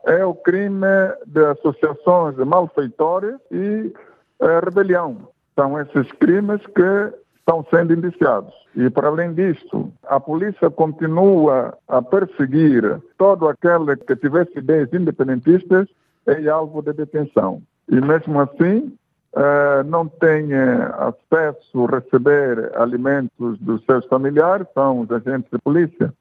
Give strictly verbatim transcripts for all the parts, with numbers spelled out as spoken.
é o crime de associações de malfeitória e eh, rebelião. São esses crimes que estão sendo indiciados. E, para além disto, a polícia continua a perseguir todo aquele que tivesse ideias independentistas em alvo de detenção. E, mesmo assim, eh, não tem acesso a receber alimentos dos seus familiares, são os agentes de polícia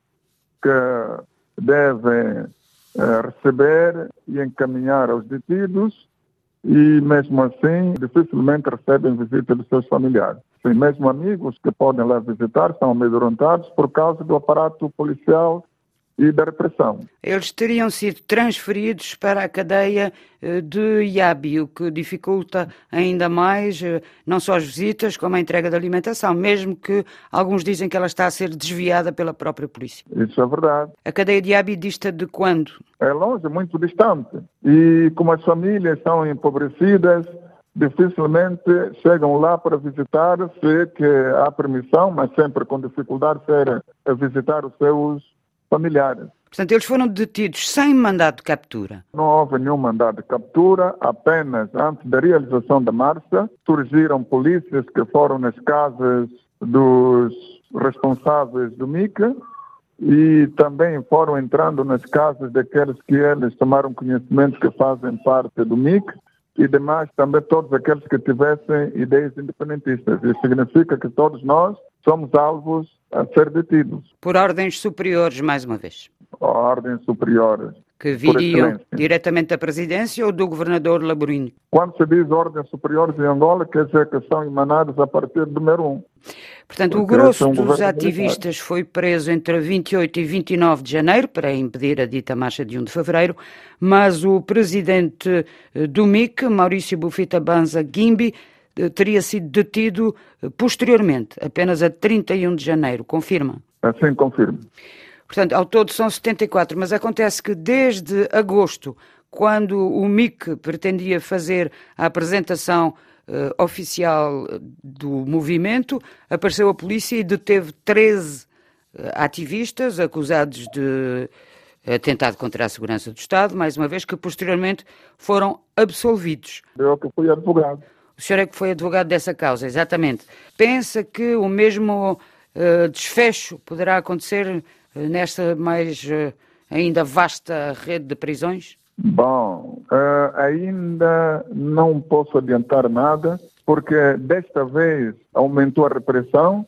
que devem eh, receber e encaminhar aos detidos e, mesmo assim, dificilmente recebem visita dos seus familiares. Sim, mesmo amigos que podem lá visitar são amedrontados por causa do aparato policial e da repressão. Eles teriam sido transferidos para a cadeia de Iabi, o que dificulta ainda mais não só as visitas, como a entrega de alimentação, mesmo que alguns dizem que ela está a ser desviada pela própria polícia. Isso é verdade. A cadeia de Iabi dista de quando? É longe, muito distante. E como as famílias são empobrecidas, dificilmente chegam lá para visitar, se que há permissão, mas sempre com dificuldade de visitar os seus familiares. Portanto, eles foram detidos sem mandado de captura? Não houve nenhum mandado de captura, apenas antes da realização da marcha, surgiram polícias que foram nas casas dos responsáveis do M I C e também foram entrando nas casas daqueles que eles tomaram conhecimento que fazem parte do M I C e demais também todos aqueles que tivessem ideias independentistas. Isso significa que todos nós somos alvos a ser detidos. Por ordens superiores, mais uma vez? Ordens superiores. Que viriam diretamente da presidência ou do governador Laborinho? Quando se diz ordens superiores em Angola, quer dizer que são emanadas a partir do número um. Portanto, o grosso dos ativistas foi preso entre vinte e oito e vinte e nove de janeiro para impedir a dita marcha de um de fevereiro, mas o presidente do M I C, Maurício Bufita Banza Guimbi, teria sido detido posteriormente, apenas a trinta e um de janeiro. Confirma? Assim, confirmo. Portanto, ao todo são setenta e quatro, mas acontece que desde agosto, quando o M I C pretendia fazer a apresentação uh, oficial do movimento, apareceu a polícia e deteve treze uh, ativistas acusados de atentado contra a segurança do Estado, mais uma vez, que posteriormente foram absolvidos. Eu que fui advogado. O senhor é que foi advogado dessa causa, exatamente. Pensa que o mesmo uh, desfecho poderá acontecer nesta mais uh, ainda vasta rede de prisões? Bom, uh, ainda não posso adiantar nada, porque desta vez aumentou a repressão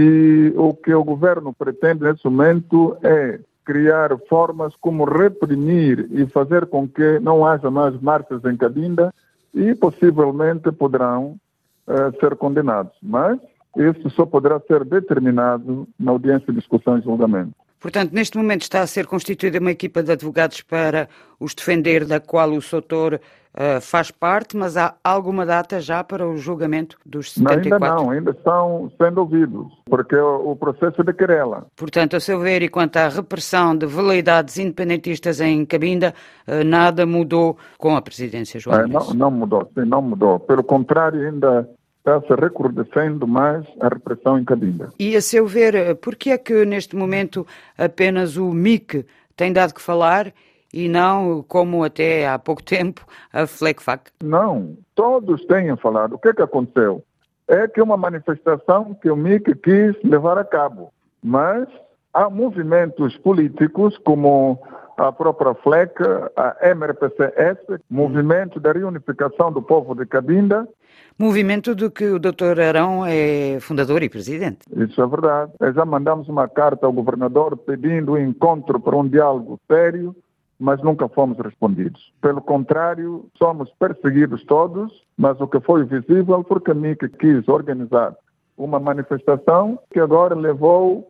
e o que o governo pretende nesse momento é criar formas como reprimir e fazer com que não haja mais marchas em Cabinda e possivelmente poderão uh, ser condenados. Mas isso só poderá ser determinado na audiência de discussão e julgamento. Portanto, neste momento está a ser constituída uma equipa de advogados para os defender, da qual o Soutor uh, faz parte, mas há alguma data já para o julgamento dos setenta e quatro? Não, ainda não, ainda estão sendo ouvidos, porque o, o processo é de querela. Portanto, a seu ver, e quanto à repressão de veleidades independentistas em Cabinda, uh, nada mudou com a presidência, João é, não, não mudou, sim, não mudou. Pelo contrário, ainda está-se recrudescendo mais a repressão em Cabinda. E a seu ver, por que é que neste momento apenas o M I C tem dado que falar e não, como até há pouco tempo, a FLECFAC? Não, todos têm falado. O que é que aconteceu? É que uma manifestação que o M I C quis levar a cabo, mas há movimentos políticos como a própria FLEC, a M R P C S, Movimento da Reunificação do Povo de Cabinda. Movimento do que o doutor Arão é fundador e presidente. Isso é verdade. Já mandamos uma carta ao governador pedindo um encontro para um diálogo sério, mas nunca fomos respondidos. Pelo contrário, somos perseguidos todos, mas o que foi visível porque a M I C quis organizar uma manifestação que agora levou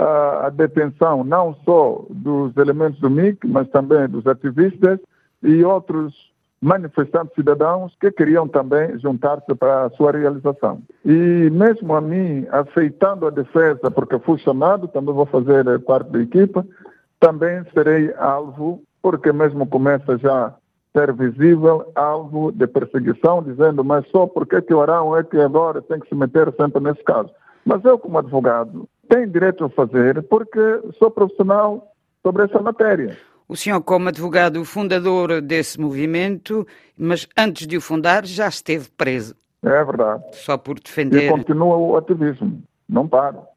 a detenção não só dos elementos do M I C, mas também dos ativistas e outros manifestantes cidadãos que queriam também juntar-se para a sua realização. E mesmo a mim, aceitando a defesa, porque fui chamado, também vou fazer parte da equipa, também serei alvo, porque mesmo começa já a ser visível, alvo de perseguição, dizendo, mas só porque que o Arão é que agora tem que se meter sempre nesse caso. Mas eu, como advogado, tenho direito a fazer, porque sou profissional sobre essa matéria. O senhor, como advogado fundador desse movimento, mas antes de o fundar já esteve preso. É verdade. Só por defender... E continua o ativismo, não para.